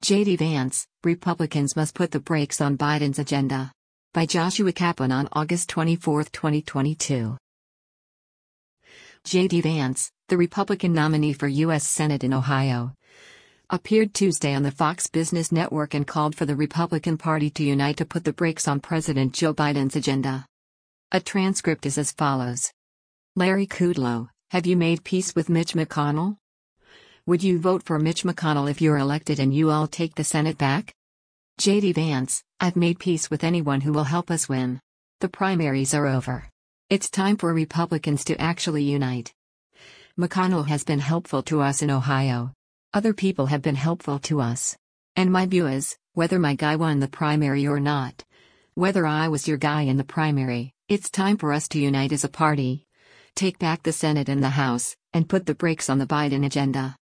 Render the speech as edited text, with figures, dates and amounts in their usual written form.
J.D. Vance, Republicans must put the brakes on Biden's agenda. By Joshua Kaplan on August 24, 2022. J.D. Vance, the Republican nominee for U.S. Senate in Ohio, appeared Tuesday on the Fox Business Network and called for the Republican Party to unite to put the brakes on President Joe Biden's agenda. A transcript is as follows. Larry Kudlow, have you made peace with Mitch McConnell? Would you vote for Mitch McConnell if you're elected and you all take the Senate back? J.D. Vance, I've made peace with anyone who will help us win. The primaries are over. It's time for Republicans to actually unite. McConnell has been helpful to us in Ohio. Other people have been helpful to us. And my view is, whether my guy won the primary or not, whether I was your guy in the primary, it's time for us to unite as a party, take back the Senate and the House, and put the brakes on the Biden agenda.